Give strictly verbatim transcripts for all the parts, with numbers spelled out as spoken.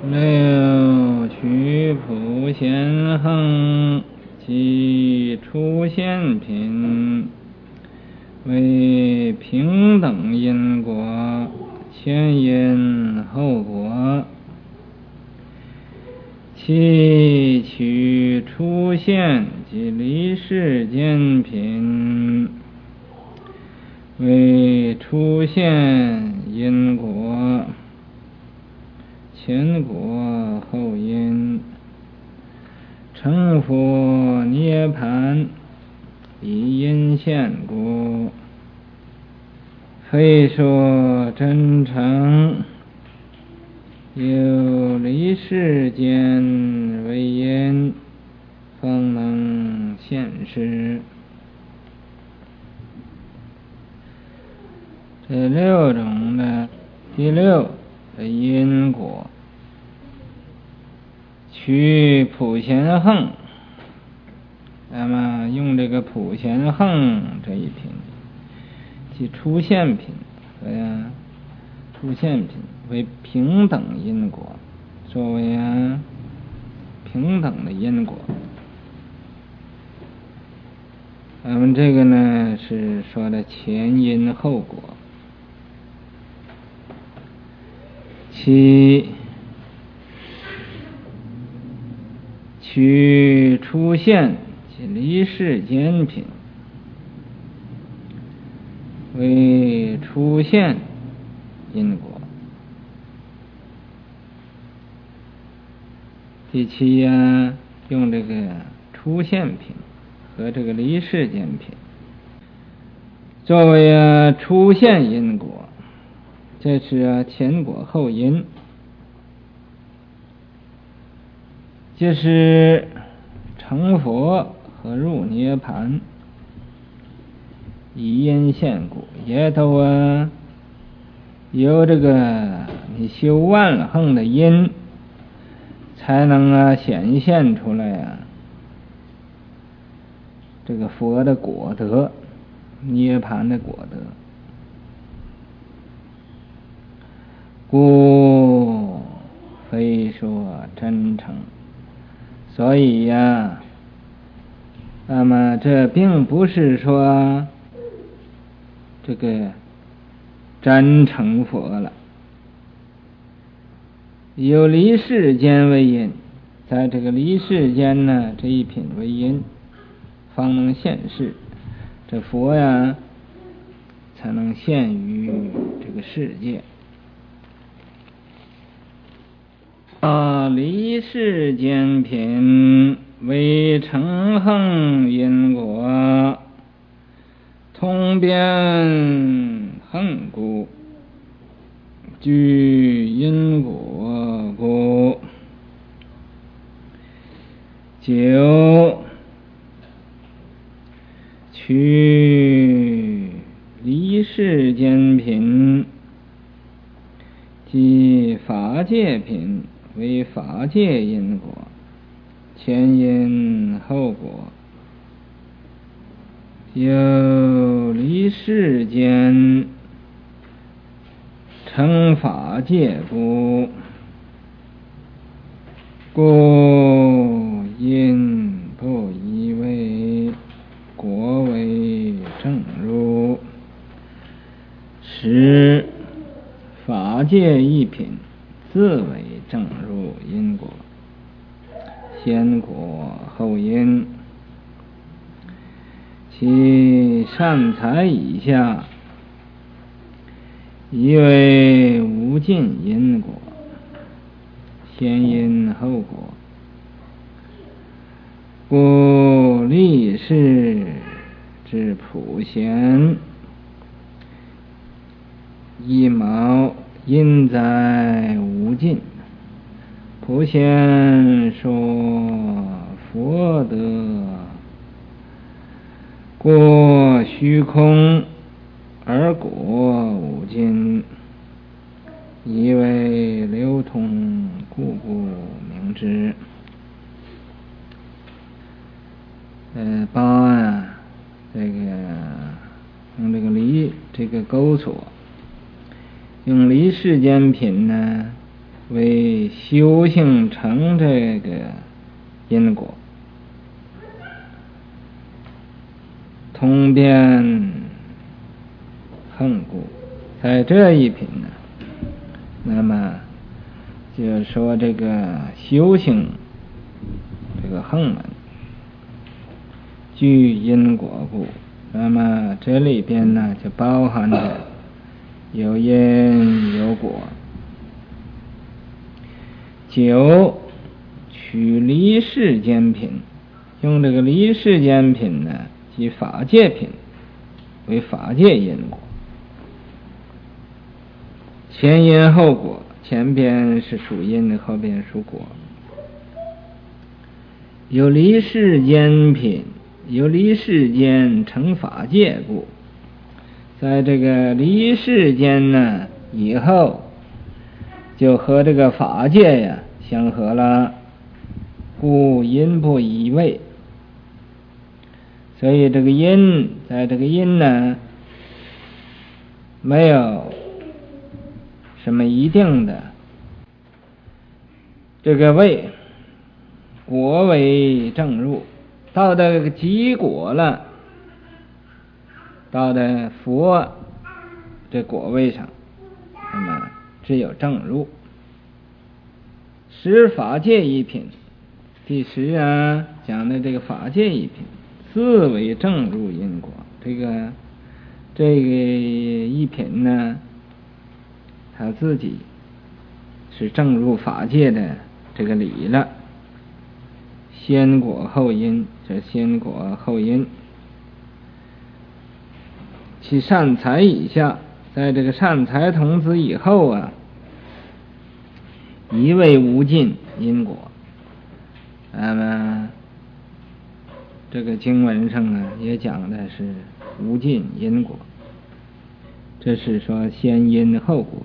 六取普贤横及出现品，为平等因果，前因后果。其取出现及离世间品，为出现因果，前果后因，成佛涅盘，以因现果。非说真诚，有离世间为因，方能现实。这六种的第六的因果，取普贤横，那么用这个普贤横这一品，即出现品和出现品为平等因果，作为啊平等的因果。咱们这个呢是说的前因后果。其取出现及离世间品，为出现因果。第七呀，用这个出现品和这个离世间品作为啊出现因果，这是啊前果后因，就是成佛和入涅盘，以因现果，也都啊由这个你修万横的因，才能啊显现出来啊这个佛的果德，涅盘的果德。故非说真诚，所以呀，那么这并不是说这个真成佛了，有离世间为因，在这个离世间呢这一品为因，方能现世，这佛呀才能现于这个世界。啊，离世间品为成横因果，通变横故，具因果故。九取离世间品，即法界品，为法界因果，前因后果。有离世间成法界故，故因不以为果为正入，使法界一品自为正入因果，先果后因。其善财以下，以为无尽因果，先因后果。故立世之普贤，一毛因在无尽。普贤说佛德，过虚空而果无尽，以为流通，故不明之。呃，八啊，这个用这个离这个钩索，用离世间品呢， 为修行成这个因果。通变横故，在这一品呢，那么就说这个修行这个横门具因果故，那么这里边呢就包含着有因有果。九取离世间品，用这个离世间品呢即法界品为法界因果，前因后果，前边是属因，后边属果。有离世间品，有离世间成法界故，在这个离世间呢以后，就和这个法界呀相合了，故因不移位。所以这个因，在这个因呢没有什么一定的这个位，果为正入，到这个极果了，到的佛这果位上，那么只有正入。十法界一品，第十啊讲的这个法界一品，自为正入因果。这个这个一品呢，他自己是正入法界的这个理了。先果后因，这先果后因。其善财以下，在这个善财童子以后啊，一味无尽因果。那么这个经文上啊也讲的是无尽因果，这是说先因后果。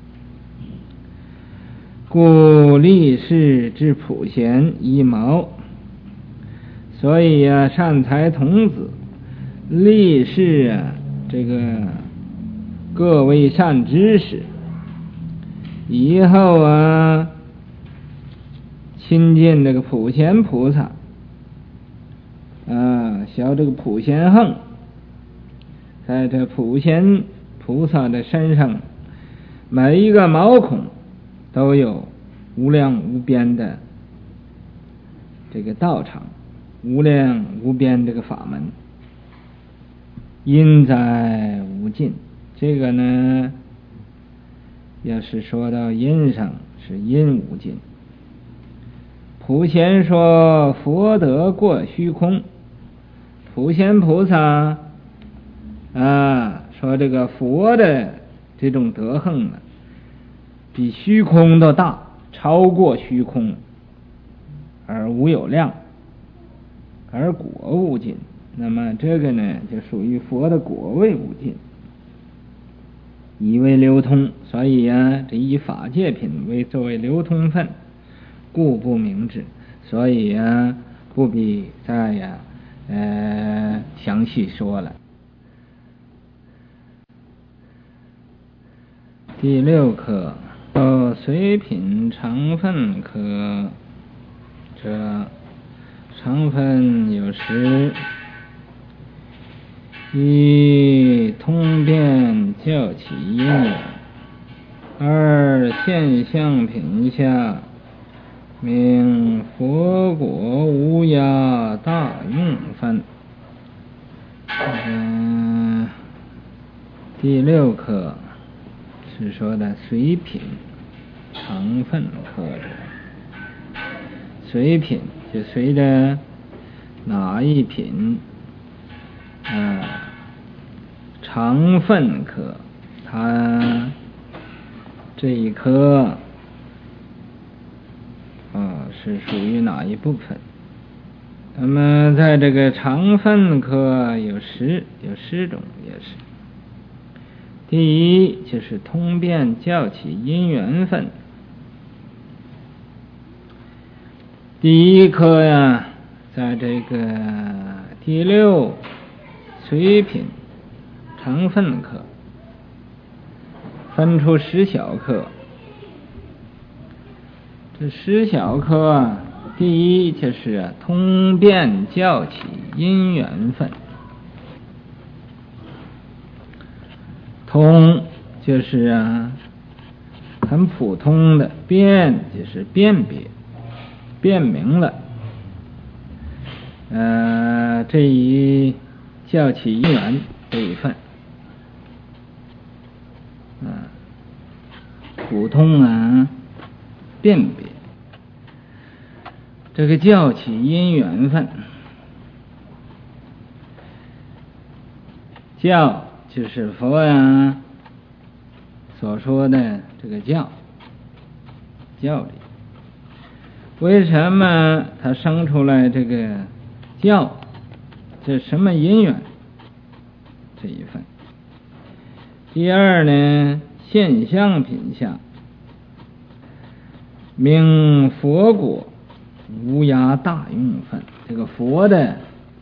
故立世之普贤一毛，所以啊善财童子立世啊这个各位善知识以后啊亲近这个普贤菩萨啊，学这个普贤横，在这普贤菩萨的身上每一个毛孔都有无量无边的这个道场，无量无边这个法门，因在无尽。这个呢要是说到因上是因无尽。普贤说佛德过虚空，普贤菩萨啊说这个佛的这种德行呢比虚空都大，超过虚空，而无有量，而果无尽。那么这个呢就属于佛的果位无尽，以为流通。所以啊这以法界品为作为流通分，故不明智。所以啊不必再呀呃详细说了。第六课哦，随品常分科者，常分有十：一、通变教起因缘；二、现象品下，名佛果无涯大用分。嗯，第六课是说的随品常分科者，随品就随着哪一品啊，常分科，它这一科啊是属于哪一部分？那么在这个常分科有十有十种也是。第一就是通变教起因缘分。第一科呀，在这个第六随品常分科分出十小科， 这十小科啊，第一就是通变教起因缘分。通就是啊很普通的，辨就是辨别辨明了，呃这一教起因缘这一份啊，普通啊辨别这个教起因缘分。教就是佛啊所说的这个教教理，为什么他生出来这个教，这什么因缘这一份。第二呢，现象品下明佛果无涯大用分。这个佛的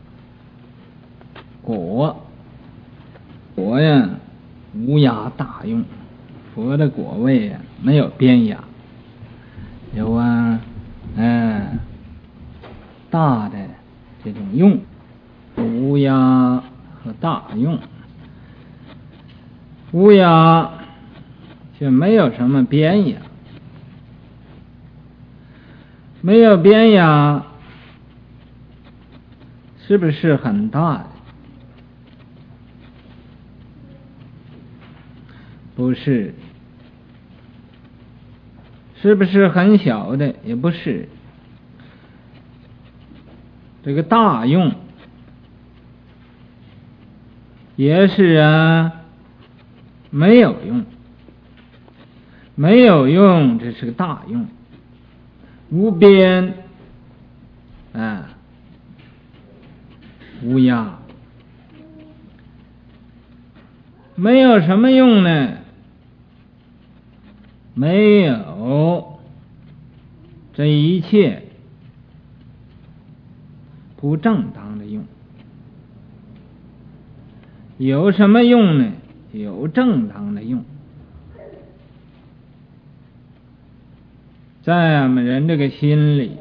果果呀无涯大用，佛的果位呀没有边涯，有啊嗯大的这种用，无涯和大用。无涯就没有什么边涯，没有边涯是不是很大的？不是。是不是很小的？也不是。这个大用也是啊没有用，没有用，这是个大用。无边啊无涯，没有什么用呢？没有，这一切不正当的用。有什么用呢？有正当的用。在我们人这个心里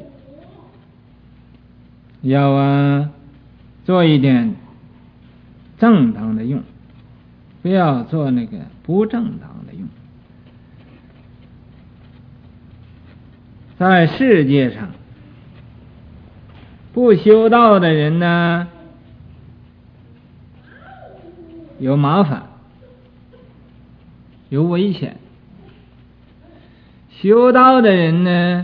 要啊做一点正当的用，不要做那个不正当的用。在世界上不修道的人呢有麻烦有危险，修道的人呢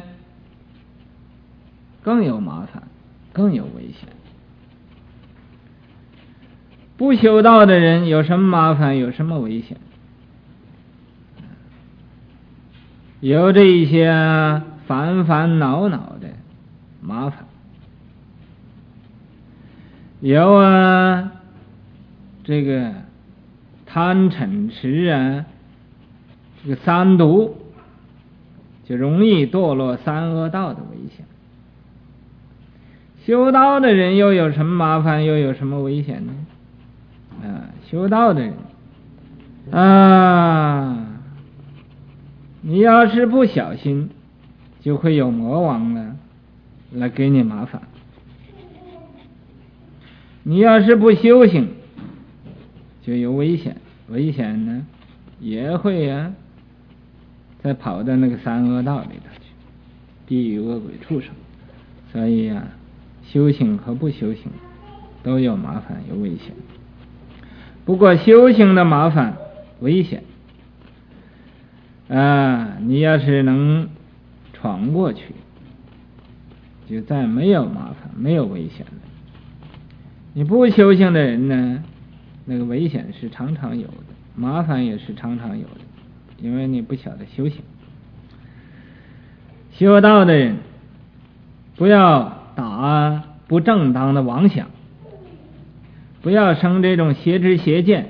更有麻烦更有危险。不修道的人有什么麻烦有什么危险？有这一些烦烦恼恼的麻烦，有啊这个贪嗔痴啊，这个三毒，就容易堕落三恶道的危险。修道的人又有什么麻烦又有什么危险呢？啊，修道的人啊，你要是不小心就会有魔王呢来给你麻烦。你要是不修行就有危险，危险呢也会啊再跑到那个三恶道里头去，地狱恶鬼畜生。所以啊修行和不修行都有麻烦有危险。不过修行的麻烦危险啊，你要是能闯过去就再没有麻烦没有危险了。你不修行的人呢，那个危险是常常有的，麻烦也是常常有的，因为你不晓得修行。修道的人不要打不正当的妄想，不要生这种邪知邪见，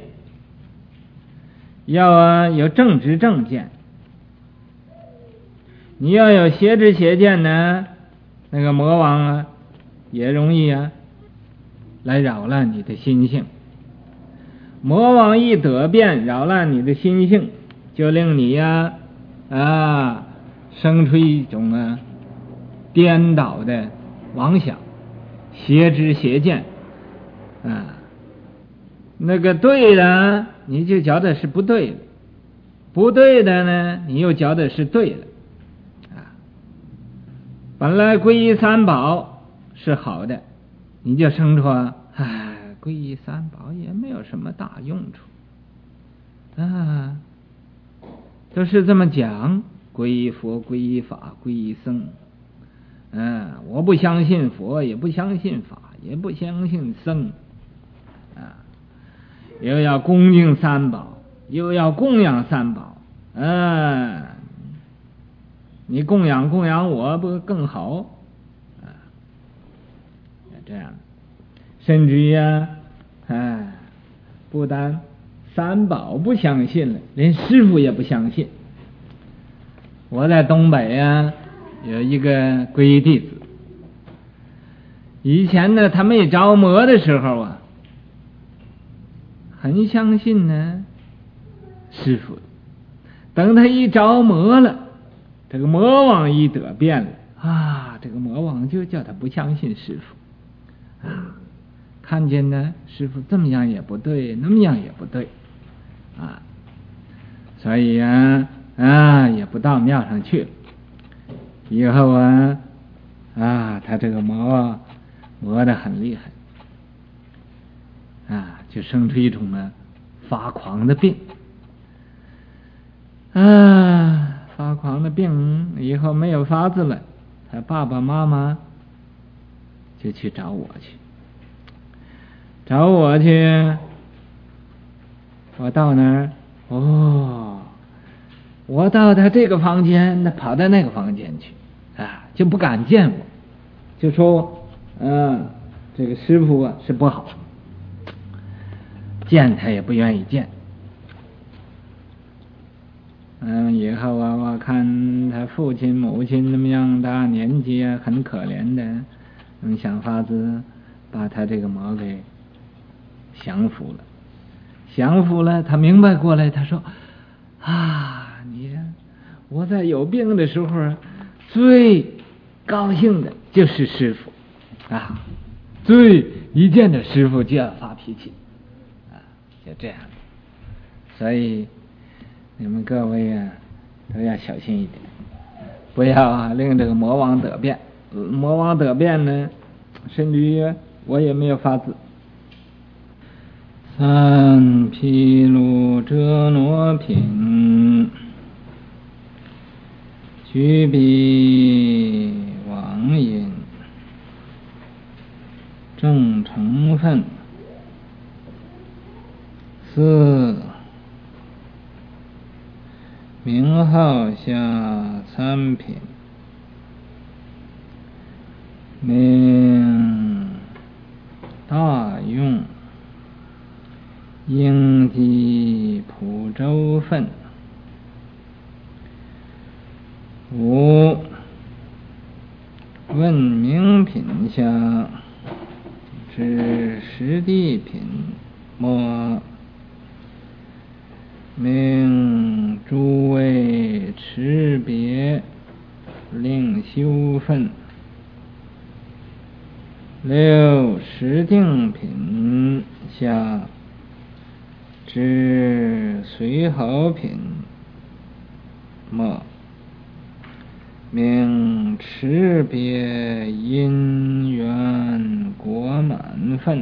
要啊有正知正见。你要有邪知邪见呢，那个魔王啊也容易啊来扰乱你的心性。魔王一得变扰乱你的心性，就令你呀 啊, 啊生出一种啊颠倒的妄想，邪知邪见啊。那个对的你就觉得是不对的，不对的呢你又觉得是对的啊。本来皈依三宝是好的，你就生出哎，皈依三宝也没有什么大用处啊，都是这么讲，皈依佛皈依法皈依僧，嗯，我不相信佛也不相信法也不相信僧啊，又要恭敬三宝又要供养三宝，嗯，你供养供养我不更好啊？这样，甚至于啊，哎，不但三宝不相信了，连师父也不相信。我在东北啊有一个皈依弟子，以前呢他没着魔的时候啊很相信呢师父，等他一着魔了，这个魔王一得变了啊，这个魔王就叫他不相信师父啊，看见呢师父这么样也不对那么样也不对啊，所以啊啊也不到庙上去了。以后啊啊他这个魔啊磨得很厉害啊，就生出一种呢发狂的病啊，发狂的病以后没有法子了，他爸爸妈妈就去找我去找我去我到那儿哦，我到他这个房间他跑到那个房间去啊，就不敢见我，就说嗯、啊，这个师父啊是不好，见他也不愿意见。嗯，以后啊我看他父亲母亲那么样大年纪啊很可怜的，嗯，想法子把他这个魔给降服了，降服了他明白过来，他说啊，你我在有病的时候最高兴的就是师父啊，最一见着师父就要发脾气啊，就这样。所以你们各位啊都要小心一点，不要啊令这个魔王得变。魔王得变呢，甚至于我也没有法子。三毗卢遮那品，具彼妄因，正成分。四名号下三品，名大用应记普州分。五问名品下至实地品末，命诸位持别另修分。六实定品下至随好品末，命持别因缘果满分。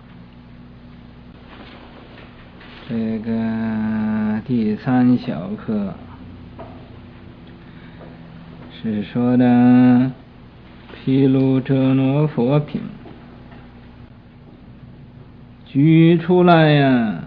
这个第三小课是说的毗卢遮那佛品，举出来呀，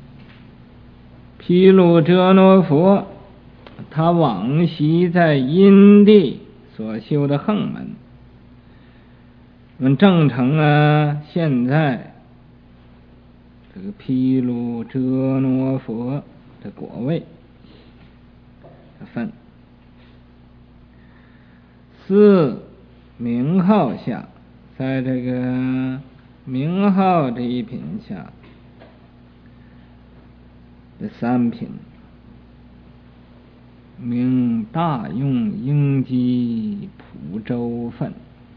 毗卢遮那佛他往昔在因地所修的横门，我们正成啊现在这个毗卢遮那佛的果位的分。四名号下，在这个名号这一品下的三品， 名大用应机蒲州分。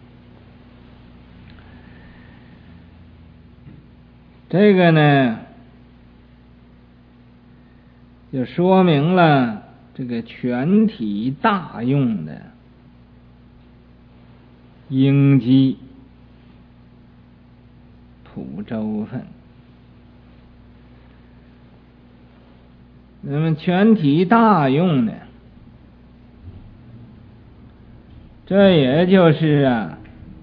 这个呢，就说明了这个全体大用的应机蒲州分。那么全体大用呢，这也就是啊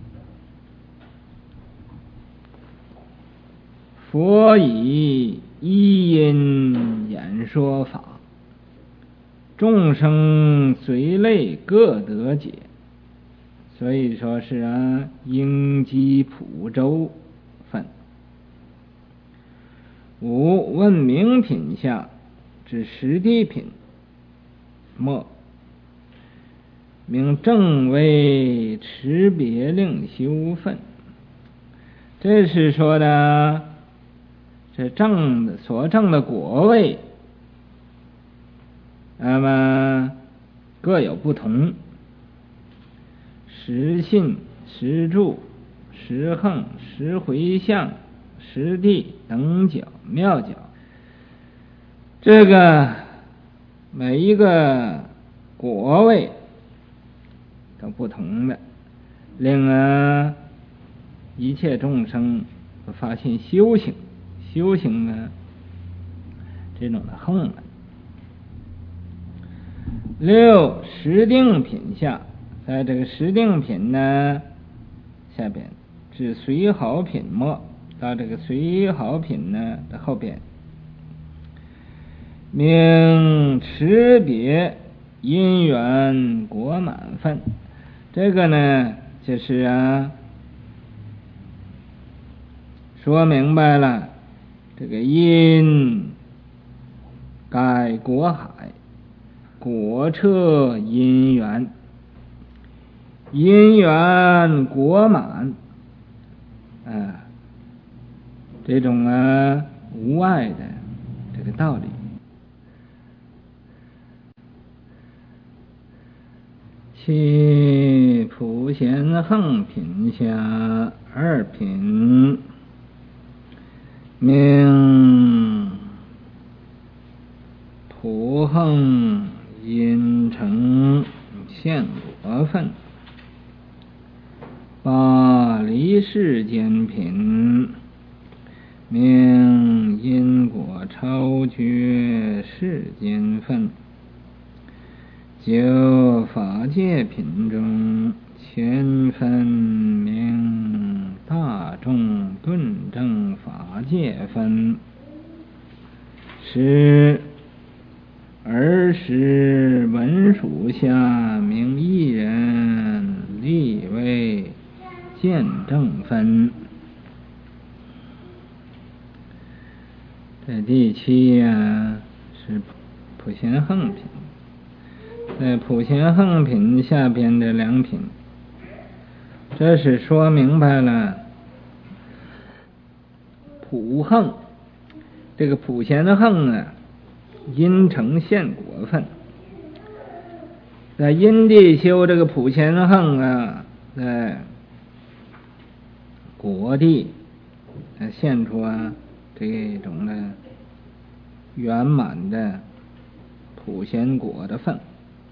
佛以一因演说法，众生随类各得解，所以说是啊应机蒲州分。五问名品下指实地品末，名正位持别令修分。这是说的这正的所证的果位，那么各有不同，实信、实住、实横、实回向、实地等角妙角，这个每一个果位都不同的，令啊一切众生发现修行，修行呢这种的横了。六实定品下，在这个实定品呢下边至随好品末，到这个随好品呢的后边，名持别因缘果满分。这个呢就是啊说明白了这个因盖果海，果彻因缘，因缘果满啊，这种啊无碍的这个道理。其普贤横品下二品，名普横因成现果分。八离世间品，名因果超绝世间分。九法界品中前分，名大众顿正法界分。十儿时文属下，名一人立为见证分。这第七呀、啊、是普贤横品，在普贤横品下边的两品，这是说明白了普横，这个普贤的横啊因成现果分，在因地修这个普贤横啊，在果地现出啊这种的圆满的普贤果的分。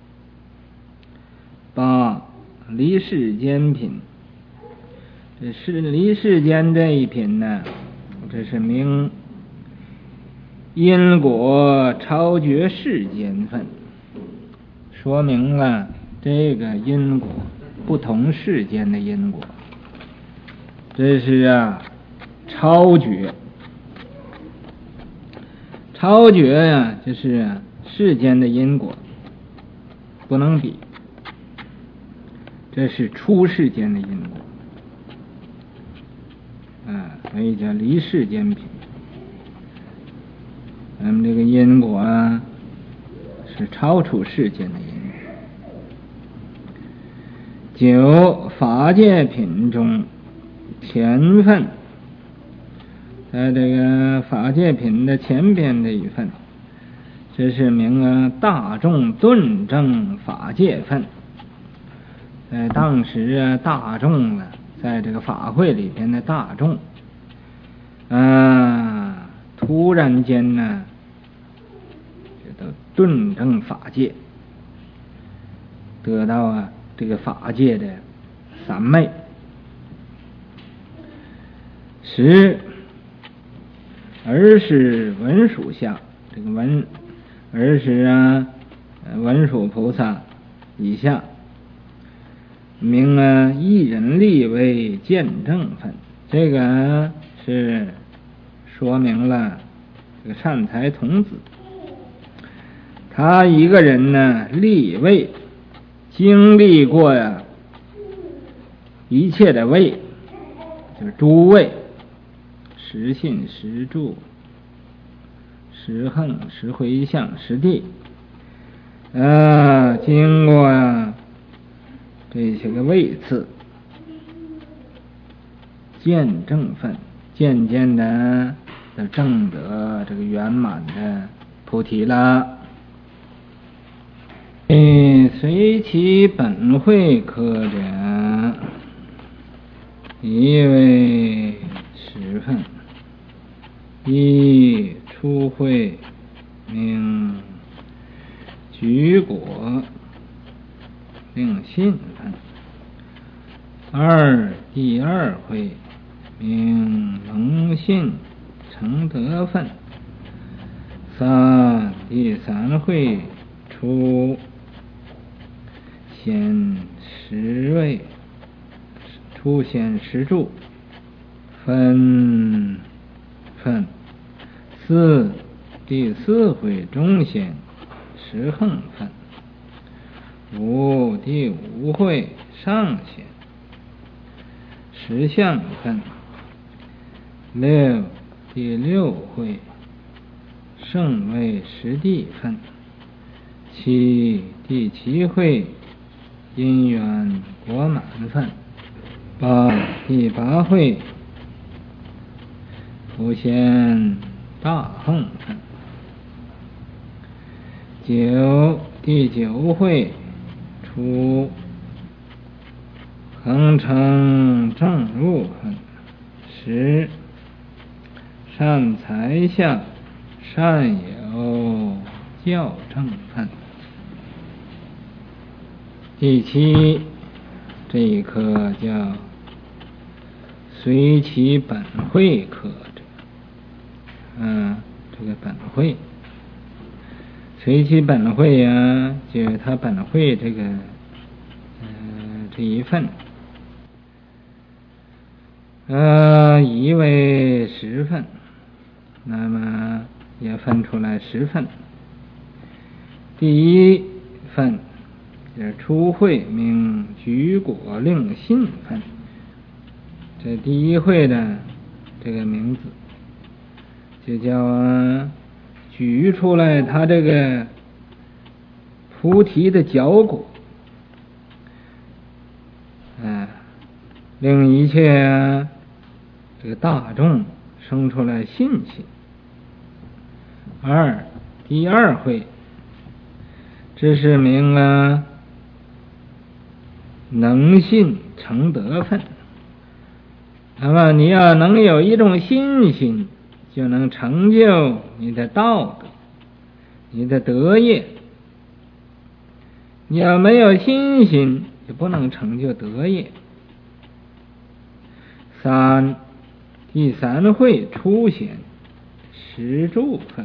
八离世间品，这是离世间这一品呢，这是名因果超绝世间分，说明了这个因果不同世间的因果，这是啊超绝，超绝呀、啊、就是、啊、世间的因果不能比，这是出世间的因果啊，所以叫离世间品。咱们这个因果啊是超出世间的因果。九法界品中前分，在这个法界品的前边这一份， 这是名啊大众顿正法界分。在当时啊，大众啊，在这个法会里边的大众，啊，突然间呢，这都顿正法界，得到啊这个法界的三昧。十儿时文殊下，这个文儿时啊，文殊菩萨以下，名啊一人力为见证分。这个是说明了这个善财童子，他一个人呢立位，经历过呀一切的位，就是诸位，十信、十住、十横、十回向、十地，啊，经过呀这些个位次，见证分，渐渐的的证得这个圆满的菩提了。嗯，随其本会科者，一为十分。一初会名举果令信分。二第二会名蒙信成德分。三第三会出显十位，出显十住分分。四第四会中显十横分。五第五会上显十相分。六第六会圣位十地分。七第七会因缘果满分。八第八会普贤大横分。九第九会出恒成正入分。十善财下善有教正分。第七这一科叫随其本会科者，嗯，这个本会，随其本会呀、啊，就是他本会这个，呃，这一份，呃，一为十份，那么也分出来十份。第一份就是初会名举果令信分，这第一会的这个名字就叫、啊、举出来他这个菩提的角果，啊，令一切、啊、这个大众生出来信心。二第二会这是名啊能信成德分。那么你要能有一种信心，就能成就你的道德，你的德业。你要没有信心，就不能成就德业。三第三会初显十住分。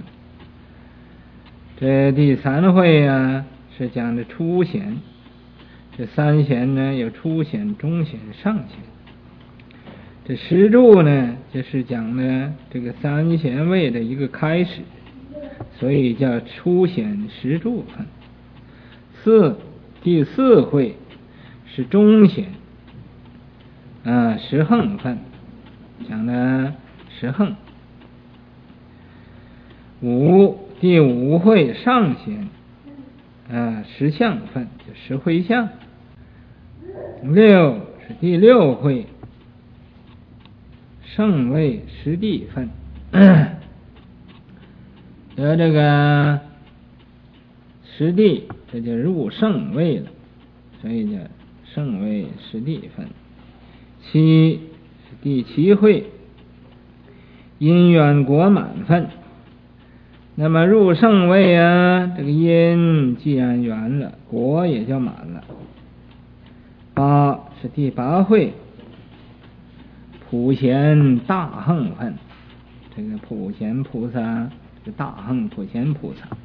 这第三会啊是讲的初显，这三显呢有初显、中显、上显。这十住呢就是讲的这个三贤位的一个开始，所以叫初显十住分。四第四会是中显啊十横分，讲的十横。五第五会上显啊十相分，就十回向。六是第六会圣位十地分，有这个十地，这就入圣位了，所以叫圣位十地分。七是第七会，因缘果满分。那么入圣位啊，这个因既然圆了，果也就满了。八是第八会，普贤大横分。这个普贤菩萨是大横普贤菩萨。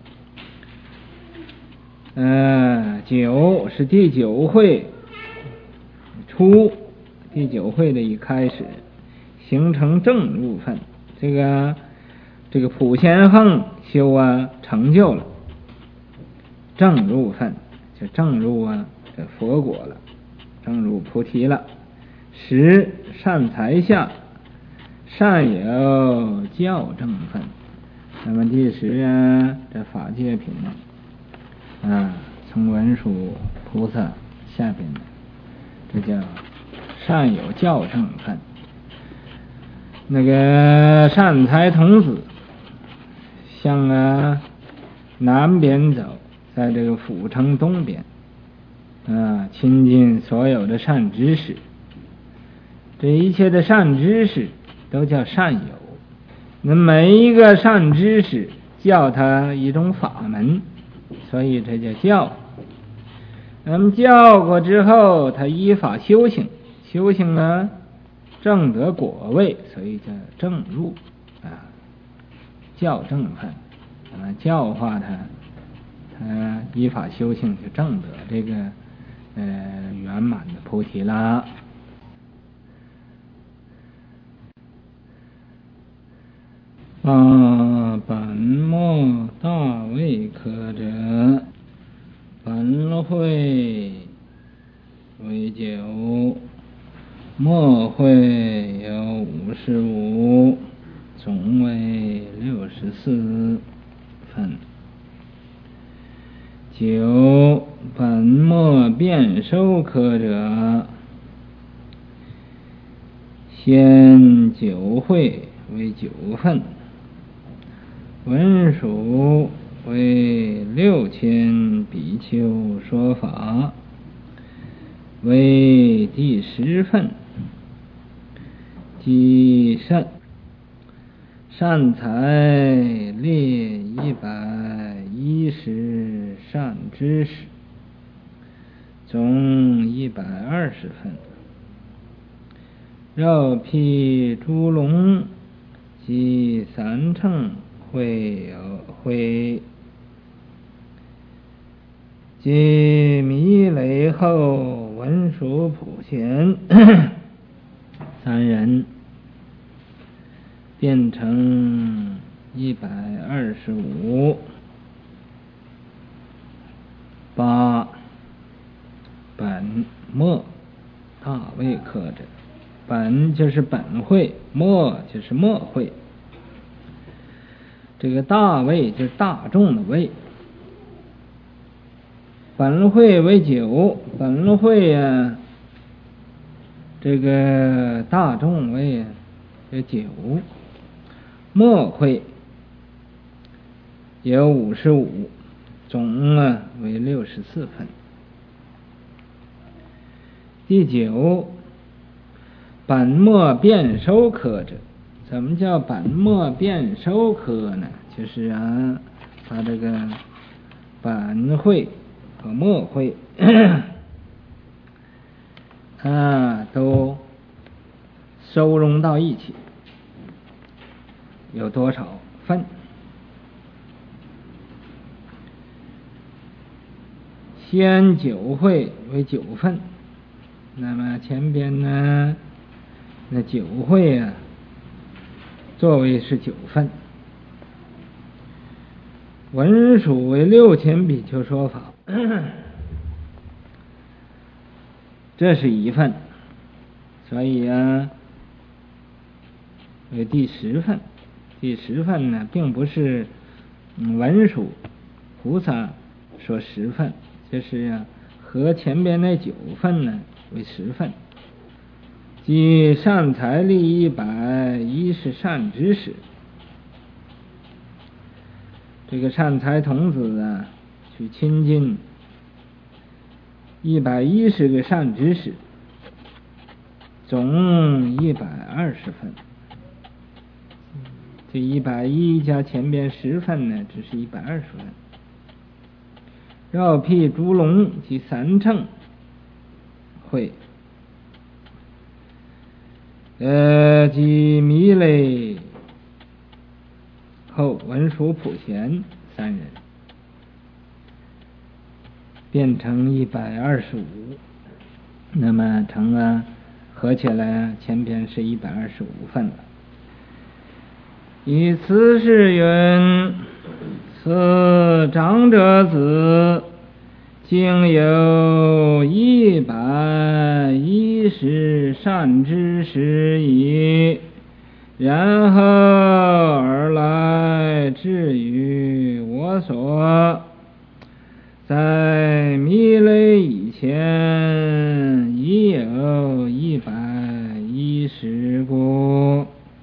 呃，九是第九会，初第九会的一开始，形成正入分。这个这个普贤横修啊，成就了正入分，就正入啊这佛果了，正入菩提了。十善财下，善有教正分。那么第十啊，这法界品呢，啊，从文殊菩萨下边的，这叫善有教正分。那个善财童子向啊南边走，在这个府城东边啊，亲近所有的善知识。这一切的善知识都叫善友，那每一个善知识教他一种法门，所以这叫教。那么教过之后，他依法修行，修行呢正得果位，所以叫正入啊，教正分。那么教化他，他依法修行就正得这个呃圆满的菩提啦。啊，本末大位科者，本会为九，末会有五十五，总为六十四分。九本末变收科者，先九会为九分，文殊为六千比丘说法，为第十分。即善善财列一百一十善知识，总一百二十分。绕毗诸龙及三乘会有会，即弥雷后文殊普贤三人，变成一百二十五。八本末大位科者，本就是本会，末就是末会。这个大位就是大众的位。本会为九，本会啊，这个大众位啊有九，末会有五十五，总啊为六十四分。第九，本末变收科者。怎么叫本末变收科呢？就是啊，把这个本会和末会啊都收容到一起，有多少分？先九会为九分，那么前边呢，那九会啊，作为是九分。文殊为六千比丘说法，这是一份，所以啊，为第十份。第十份呢，并不是文殊菩萨说十份，就是啊，和前边那九份呢为十份。即善财力一百一十善知识，这个善财童子啊， 去亲近一百一十个善知识，总一百二十分。这一百一加前边十分呢，只是一百二十分。绕辟烛龙及三乘会，呃，及弥勒后文殊普贤三人，变成一百二十五。那么成啊，合起来前边是一百二十五分了。以此是云，此长者子经有一百一十善知识矣，然后而来至于我所。在弥勒以前已有一百一十故，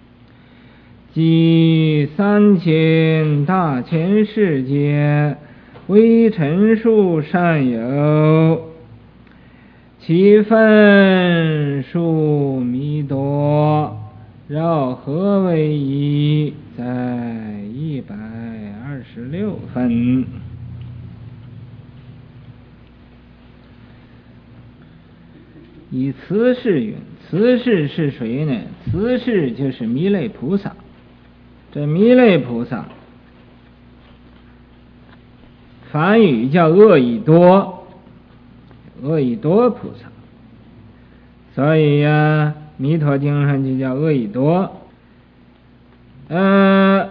即三千大千世界为陈述善友，其分数弥多，绕合为一，在一百二十六分。以慈氏云，慈氏是谁呢？慈氏就是弥勒菩萨。这弥勒菩萨梵语叫鄂已多，鄂已多菩萨，所以呀、啊，弥陀经上就叫鄂已多。呃，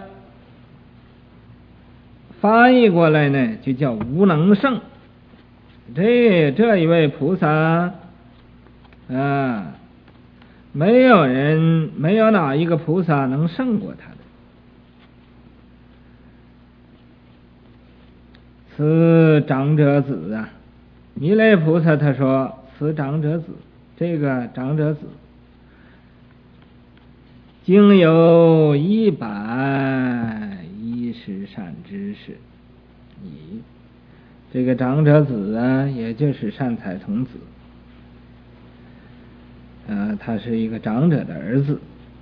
翻译过来呢，就叫无能胜。这这一位菩萨啊，没有人，没有哪一个菩萨能胜过他的。此长者子啊，弥勒菩萨他说，此长者子，这个长者子经有一百一十善知识矣。这个长者子啊，也就是善财童子。呃，他是一个长者的儿子，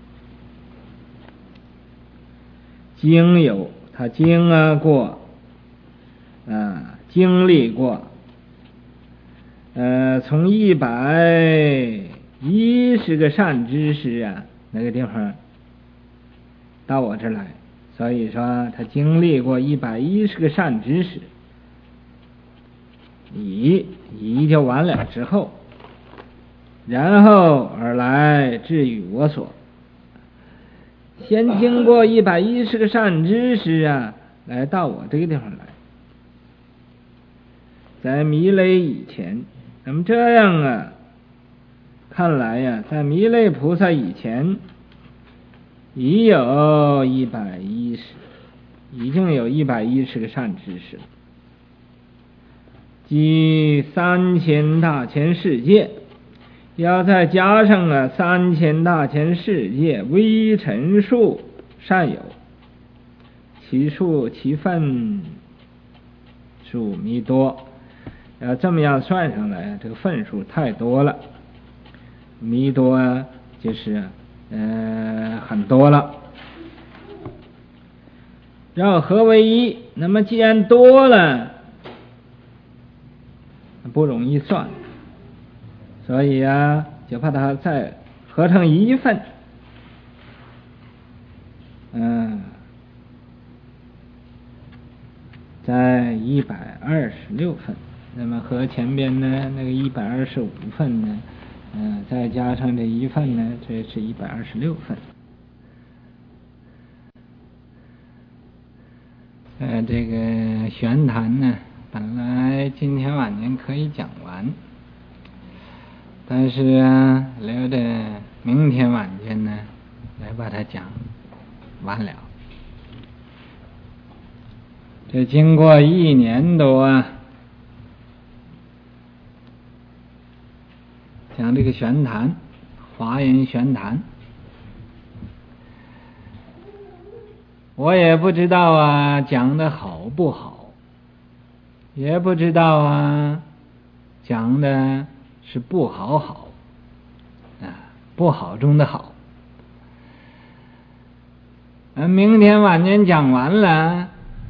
经有他经啊过，啊经历过，呃，从一百一十个善知识啊那个地方到我这儿来，所以说他经历过一百一十个善知识，以以就完了之后。然后而来至于我所，先经过一百一十个善知识啊，来到我这个地方来，在弥勒以前，那么这样啊，看来呀、啊，在弥勒菩萨以前，已有一百一十，已经有一百一十个善知识了，即三千大千世界。要再加上啊三千大千世界微尘数善友，其数其分数弥多。要这么样算上来，这个分数太多了，弥多啊就是呃很多了。绕合为一，那么既然多了，不容易算。所以啊，就把它再合成一份，嗯，在一百二十六份。那么和前边呢那个一百二十五份呢，嗯、呃，再加上这一份呢，这是一百二十六份。呃，这个玄谈呢，本来今天晚间可以讲完。但是啊，留着明天晚间呢，来把它讲完了。这经过一年多啊，讲这个玄谈，华严玄谈，我也不知道啊，讲的好不好。 也不知道啊，讲的是不好好啊，不好中的好。啊，明天晚间讲完了，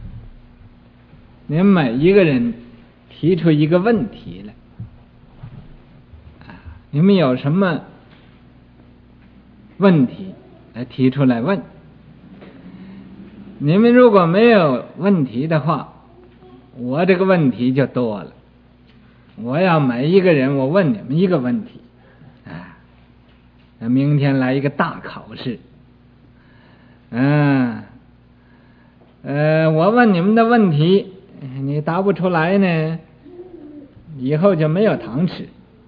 您每一个人提出一个问题来，啊，你们有什么问题来提出来问？你们如果没有问题的话，我这个问题就多了。我要每一个人我问你们一个问题，啊，那明天来一个大考试，嗯，呃，我问你们的问题，你答不出来呢，以后就没有糖吃。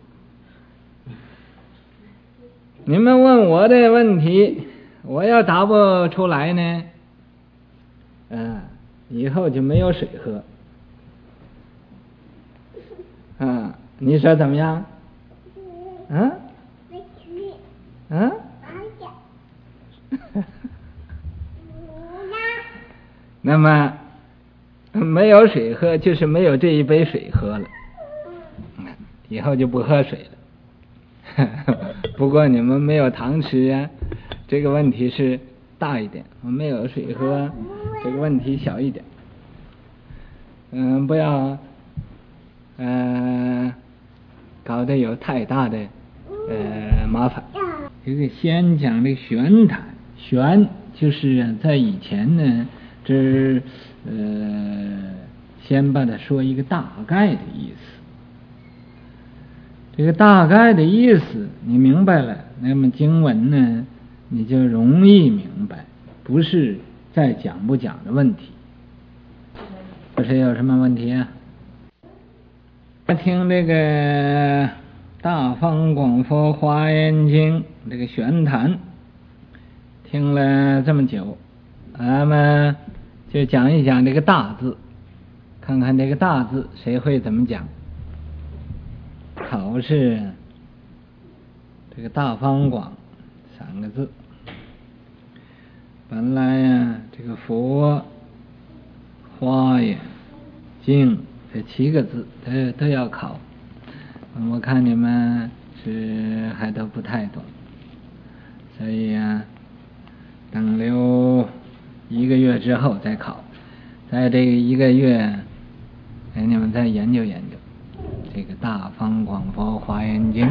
你们问我的问题，我要答不出来呢，嗯，以后就没有水喝。嗯，你说怎么样？嗯？嗯？那么没有水喝，就是没有这一杯水喝了，以后就不喝水了。不过你们没有糖吃啊，这个问题是大一点；我没有水喝，这个问题小一点。嗯，不要，呃，搞得有太大的呃麻烦。这个先讲这个玄谈，玄就是在以前呢，这呃先把它说一个大概的意思。这个大概的意思你明白了，那么经文呢你就容易明白，不是再讲不讲的问题。这是有什么问题啊？听这个大方广佛华严经这个玄谈听了这么久，咱们就讲一讲这个大字，看看这个大字谁会怎么讲。考试这个大方广三个字，本来呀这个佛花严经这七个字都都要考，我看你们是还都不太懂，所以呀等留一个月之后再考，在这个一个月给你们再研究研究这个大方广佛华严经。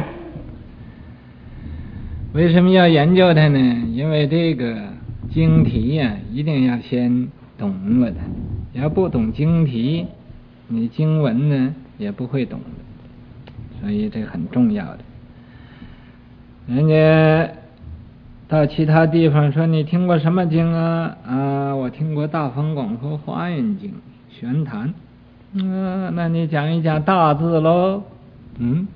为什么要研究它呢？因为这个经题呀、啊、一定要先懂了它，要不懂经题你经文呢也不会懂的，所以这很重要的。人家到其他地方说你听过什么经啊？啊，我听过大方广佛华严经玄谈。嗯、呃，那你讲一讲大字喽。嗯，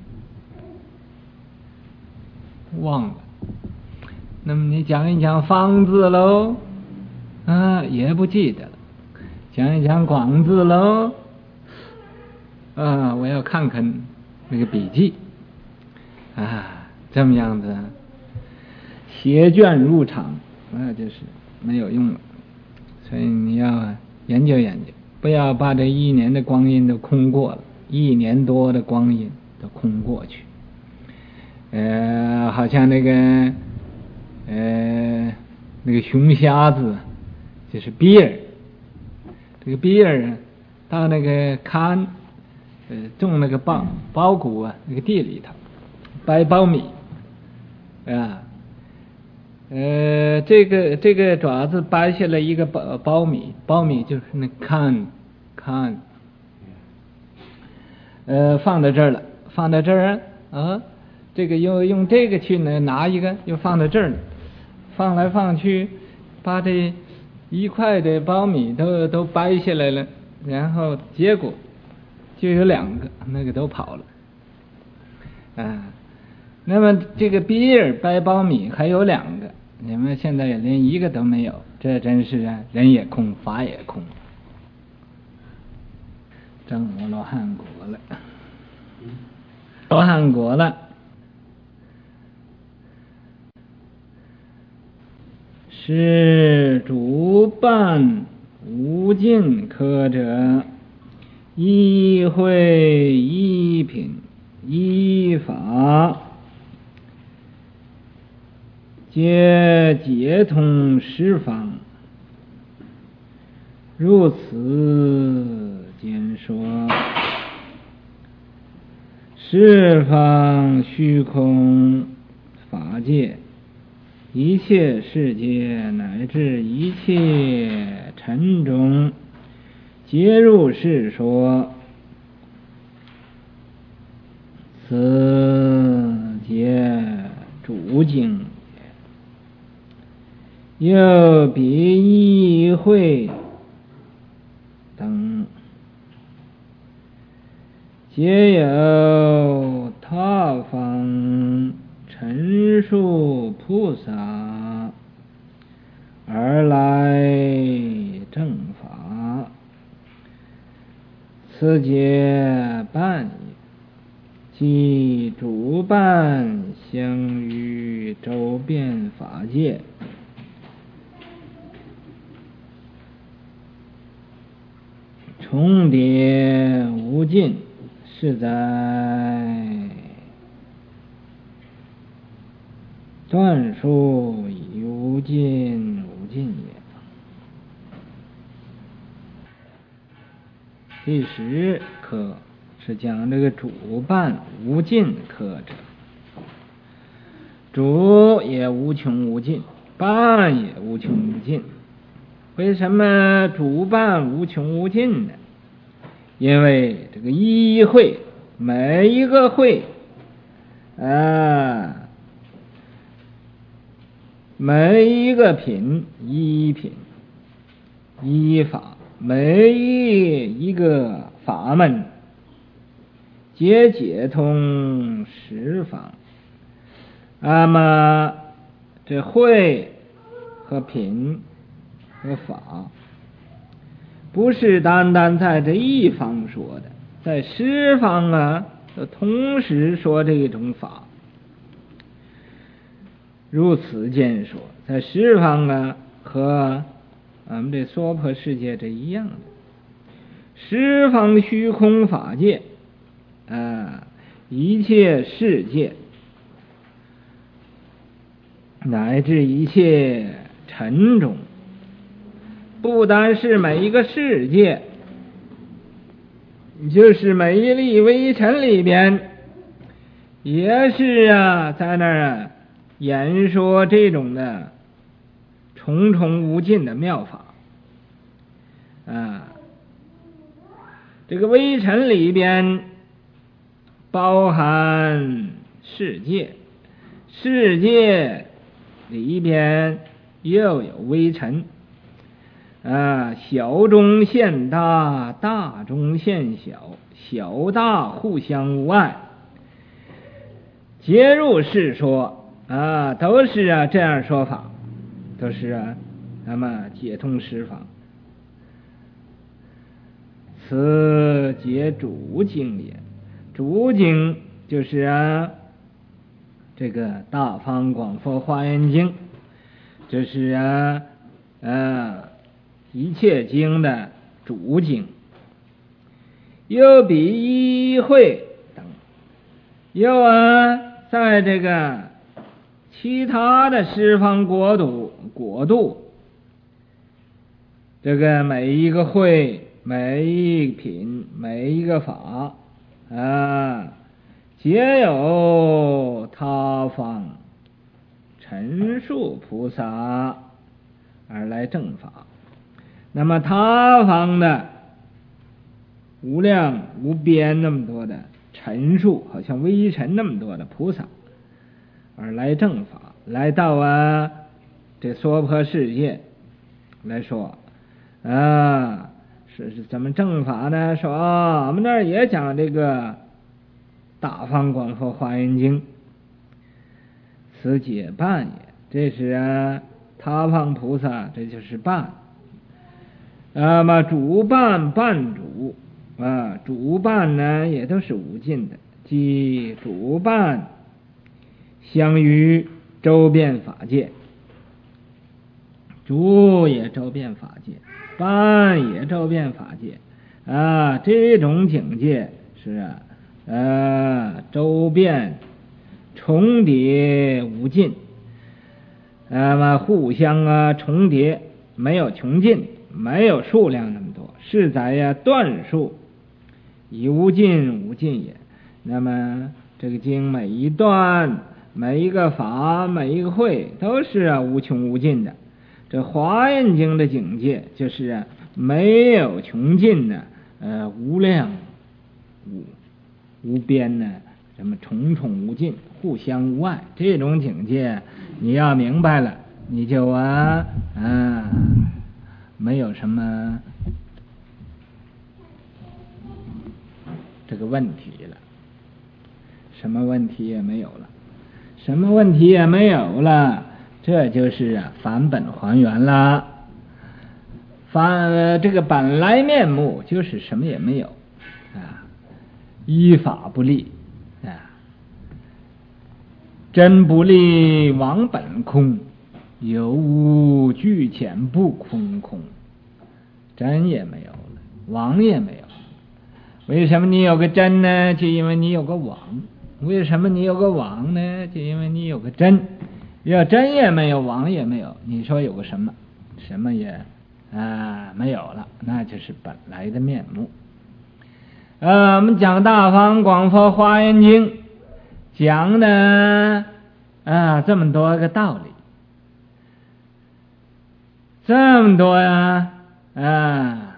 忘了。那么你讲一讲方字喽。啊，也不记得了。讲一讲广字喽。啊，我要看看那个笔记。啊，这么样子，携卷入场，那就是没有用了。所以你要研究研究，不要把这一年的光阴都空过了，一年多的光阴都空过去。呃，好像那个呃那个熊瞎子，就是比尔，这个比尔啊，到那个看呃种那个苞苞谷啊，那个地里头掰苞米啊。呃，这个这个爪子掰下来一个苞苞米，苞米就是那看看，呃，放在这儿了，放在这儿啊，这个又用这个去呢拿一个，又放在这儿了，放来放去，把这一块的苞米都都掰下来了，然后结果就有两个，那个都跑了，啊，那么这个比尔掰苞米还有两个。你们现在也连一个都没有，这真是啊，人也空，法也空，证阿罗汉果了，阿罗汉果了。是主办无尽科者， 一会一品一法，皆解通十方，如此见说。十方虚空法界，一切世界乃至一切尘中，皆如是说。此皆主经也。又彼一会等，皆有他方陈述菩萨而来正法，此皆伴也。即主伴相于周遍法界，重叠无尽，是在断数以无尽无尽也。第十课是讲这个主伴无尽课者，主也无穷无尽，伴也无穷无尽。为什么主伴无穷无尽呢？因为这个一会，每一个会啊，每一个品一品一法，每一个法门皆解通十方。那么这会和品和法不是单单在这一方说的，在十方啊都同时说这种法。如此见说，在十方啊和俺们这娑婆世界这一样的。十方虚空法界啊，一切世界乃至一切尘中，不单是每一个世界，就是每一粒微尘里边，也是啊，在那儿啊演说这种的重重无尽的妙法啊。这个微尘里边包含世界，世界里边又有微尘啊，小中现大，大中现小，小大互相无碍，皆如是说啊，都是啊这样说法，都是啊那么解通十方。此皆主经也。主经就是啊这个大方广佛华严经，这是啊啊一切经的主经。又比一会等，又啊在这个其他的十方国度国度，这个每一个会，每一品，每一个法啊，皆有他方陈述菩萨而来正法。那么他方的无量无边那么多的陈述，好像微尘那么多的菩萨而来正法，来到啊这娑婆世界来说啊，是是怎么正法呢？说啊，我们那儿也讲这个大方广佛华严经，此解伴也。这是啊他方菩萨，这就是伴。那么主伴伴主啊，主伴呢也都是无尽的，即主伴相于周遍法界，主也周遍法界，伴也周遍法界啊，这种境界是啊，呃，周边重叠无尽，那么互相啊重叠，没有穷尽，没有数量那么多，是在呀段数以无尽无尽也。那么这个经每一段每一个法每一个会都是啊无穷无尽的。这华严经的境界就是啊没有穷尽的，呃无量无无边呢，什么重重无尽，互相无碍，这种境界你要明白了，你就啊啊没有什么这个问题了，什么问题也没有了，什么问题也没有了，这就是啊返本还原了。返这个本来面目就是什么也没有啊，依法不立啊，真不立王本空，有无俱浅不空空，真也没有了，王也没有。为什么你有个真呢？就因为你有个王。为什么你有个王呢？就因为你有个真。要真也没有，王也没有，你说有个什么？什么也啊没有了，那就是本来的面目。呃，我们讲大方广佛华严经，讲呢啊这么多个道理，这么多呀啊，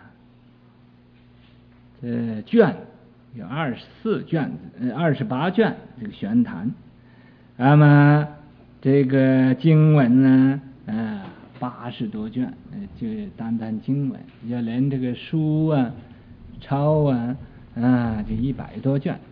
这卷有二十四卷子，二十八卷这个玄坛，那么这个经文呢，啊八十多卷，就单单经文，要连这个书啊、抄啊，啊就一百多卷。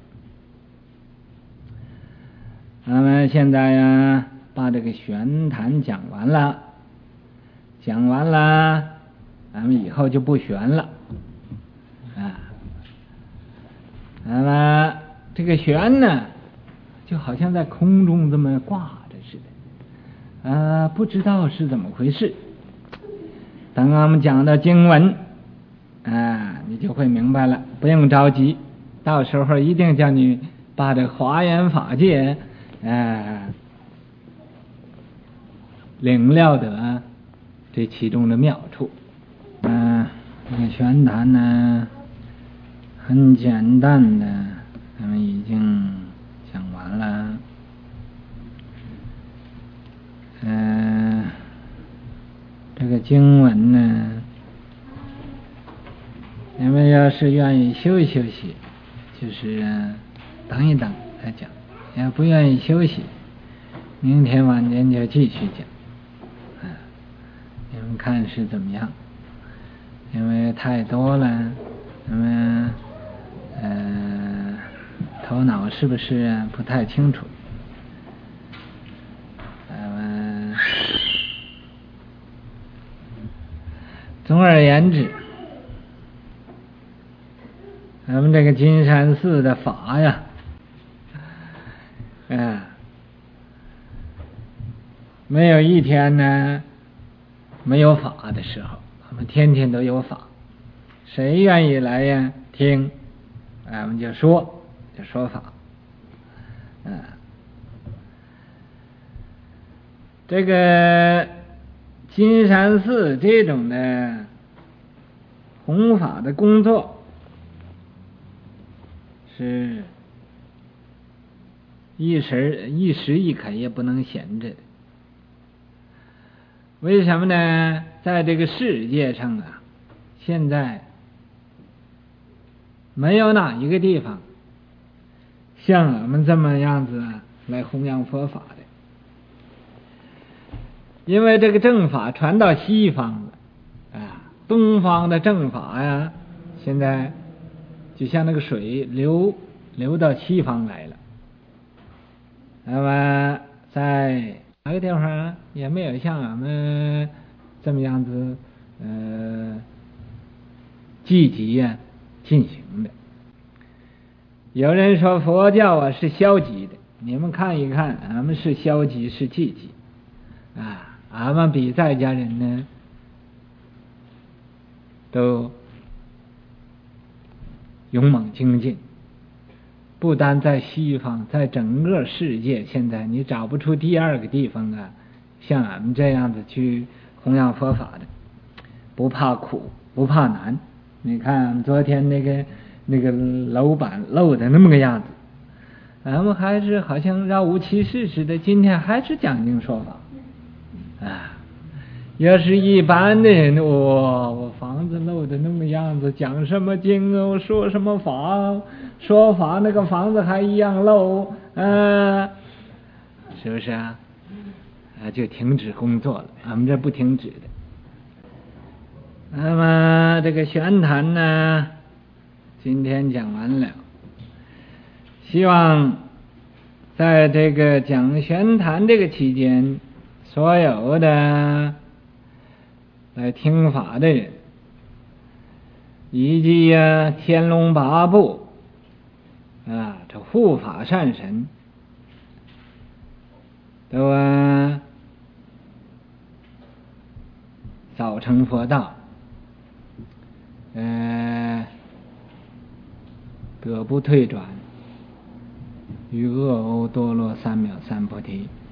那么现在呀，把这个玄坛讲完了，讲完了，咱们以后就不玄了，啊。那么这个玄呢，就好像在空中这么挂着似的，啊，不知道是怎么回事。等我们讲到经文，啊，你就会明白了，不用着急，到时候一定叫你把这华严法界，啊，领了得这其中的妙处。嗯、啊，这个玄坛呢，很简单的，咱们已经讲完了。嗯、呃，这个经文呢，你们要是愿意休息休息，就是等一等再讲；要不愿意休息，明天晚间就继续讲。嗯、啊，你们看是怎么样？因为太多了，咱们呃头脑是不是不太清楚？咱们总而言之，咱们这个金山寺的法呀，啊，没有一天呢没有法的时候，我们天天都有法。谁愿意来呀听，俺们就说就说法。嗯、啊，这个金山寺这种的弘法的工作是一时一时一刻也不能闲着的。为什么呢？在这个世界上啊，现在没有哪一个地方像我们这么样子来弘扬佛法的。因为这个正法传到西方了啊，东方的正法呀，现在就像那个水流流到西方来了。那么在哪个地方也没有像我们这么样子呃积极呀、啊、进行的。有人说佛教啊是消极的，你们看一看，俺们是消极是积极啊？俺们比在家人呢都勇猛精进。不单在西方，在整个世界，现在你找不出第二个地方啊，像俺们这样子去弘扬佛法的，不怕苦，不怕难。你看昨天那个那个楼板漏的那么个样子，俺们还是好像若无其事似的，今天还是讲经说法啊。要是一般的人，哇，我房子漏的那么样子，讲什么经哦，说什么法，说法那个房子还一样漏，嗯、啊，是不是啊？啊，就停止工作了。俺们这不停止的。那么这个玄坛呢，今天讲完了。希望在这个讲玄坛这个期间，所有的来听法的人，以及呀天龙八部啊，这护法善神，都啊早成佛道，呃，得不退转，与恶欧多罗三藐三菩提。